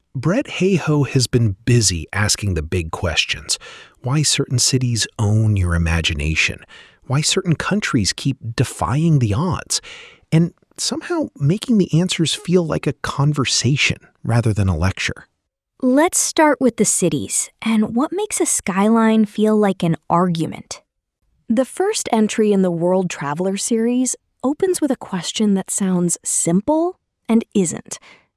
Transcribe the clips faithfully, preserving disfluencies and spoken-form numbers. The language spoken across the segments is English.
Brett Hayhoe has been busy asking the big questions. Why certain cities own your imagination, why certain countries keep defying the odds, and somehow making the answers feel like a conversation rather than a lecture. Let's start with the cities and what makes a skyline feel like an argument. The first entry in the World Traveler series opens with a question that sounds simple and isn't.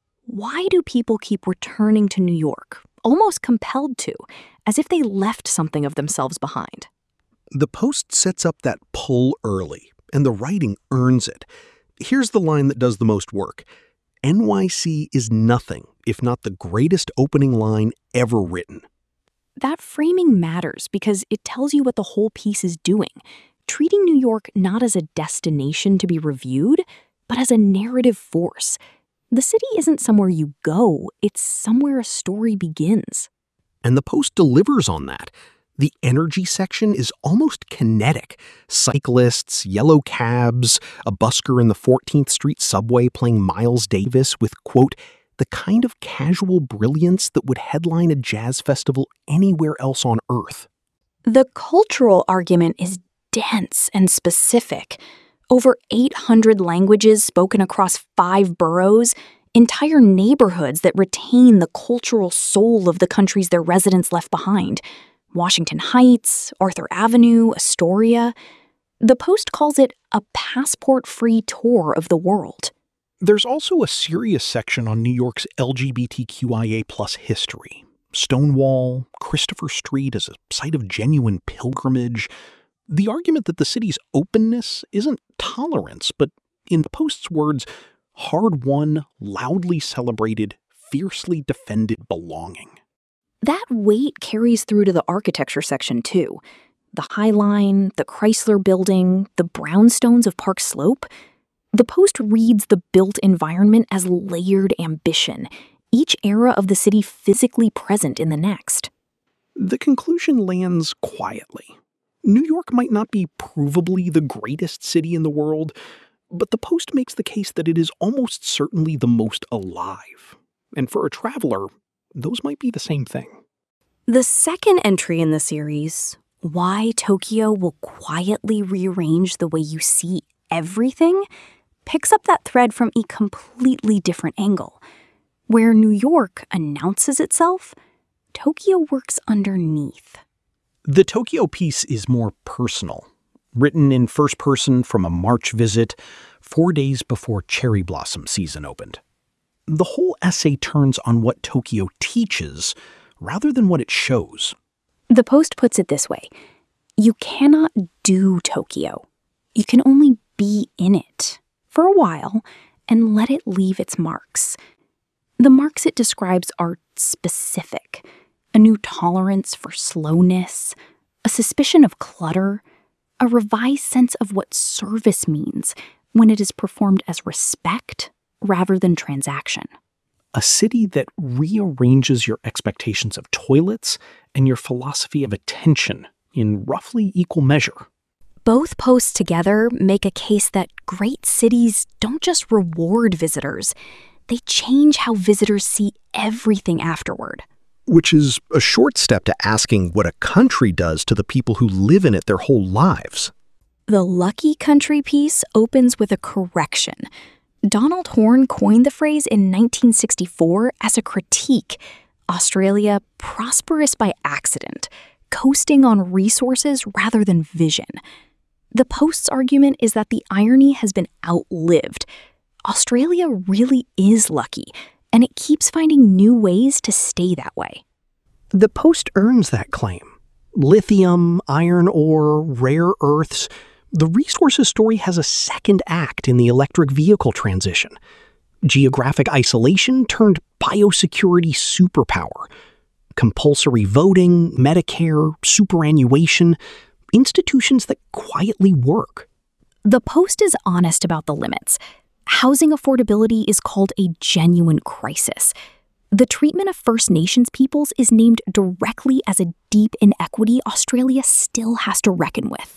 Why do people keep returning to New York, almost compelled to, as if they left something of themselves behind? The Post sets up that pull early, and the writing earns it. Here's the line that does the most work. N Y C is nothing if not the greatest opening line ever written. That framing matters because it tells you what the whole piece is doing, treating New York not as a destination to be reviewed, but as a narrative force. The city isn't somewhere you go, it's somewhere a story begins. And the Post delivers on that. The energy section is almost kinetic. Cyclists, yellow cabs, a busker in the fourteenth Street subway playing Miles Davis with, quote, the kind of casual brilliance that would headline a jazz festival anywhere else on Earth. The cultural argument is dense and specific. Over eight hundred languages spoken across five boroughs, entire neighborhoods that retain the cultural soul of the countries their residents left behind. Washington Heights, Arthur Avenue, Astoria. The Post calls it a passport-free tour of the world. There's also a serious section on New York's L G B T Q I A plus history. Stonewall, Christopher Street as a site of genuine pilgrimage. The argument that the city's openness isn't tolerance, but, in the Post's words, hard-won, loudly celebrated, fiercely defended belonging. That weight carries through to the architecture section, too. The High Line, the Chrysler Building, the brownstones of Park Slope. The Post reads the built environment as layered ambition, each era of the city physically present in the next. The conclusion lands quietly. New York might not be provably the greatest city in the world, but the Post makes the case that it is almost certainly the most alive. And for a traveler, those might be the same thing. The second entry in the series, Why Tokyo Will Quietly Rearrange the Way You See Everything, picks up that thread from a completely different angle. Where New York announces itself, Tokyo works underneath. The Tokyo piece is more personal, written in first person from a March visit, four days before cherry blossom season opened. The whole essay turns on what Tokyo teaches rather than what it shows. The Post puts it this way. You cannot do Tokyo. You can only be in it for a while and let it leave its marks. The marks it describes are specific. A new tolerance for slowness, a suspicion of clutter, a revised sense of what service means when it is performed as respect rather than transaction. A city that rearranges your expectations of toilets and your philosophy of attention in roughly equal measure. Both posts together make a case that great cities don't just reward visitors, they change how visitors see everything afterward. Which is a short step to asking what a country does to the people who live in it their whole lives. The Lucky Country piece opens with a correction. Donald Horne coined the phrase in nineteen sixty-four as a critique. Australia prosperous by accident, coasting on resources rather than vision. The Post's argument is that the irony has been outlived. Australia really is lucky, and it keeps finding new ways to stay that way. The Post earns that claim. Lithium, iron ore, rare earths. The resources story has a second act in the electric vehicle transition. Geographic isolation turned biosecurity superpower. Compulsory voting, Medicare, superannuation, institutions that quietly work. The Post is honest about the limits. Housing affordability is called a genuine crisis. The treatment of First Nations peoples is named directly as a deep inequity Australia still has to reckon with.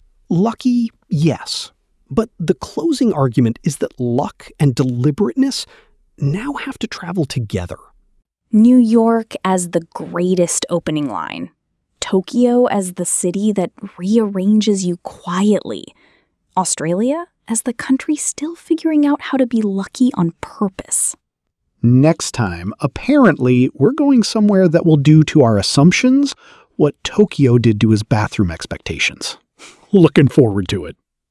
Lucky, yes. But the closing argument is that luck and deliberateness now have to travel together. New York as the greatest opening line. Tokyo as the city that rearranges you quietly. Australia as the country still figuring out how to be lucky on purpose. Next time, apparently, we're going somewhere that will do to our assumptions what Tokyo did to his bathroom expectations. Looking forward to it.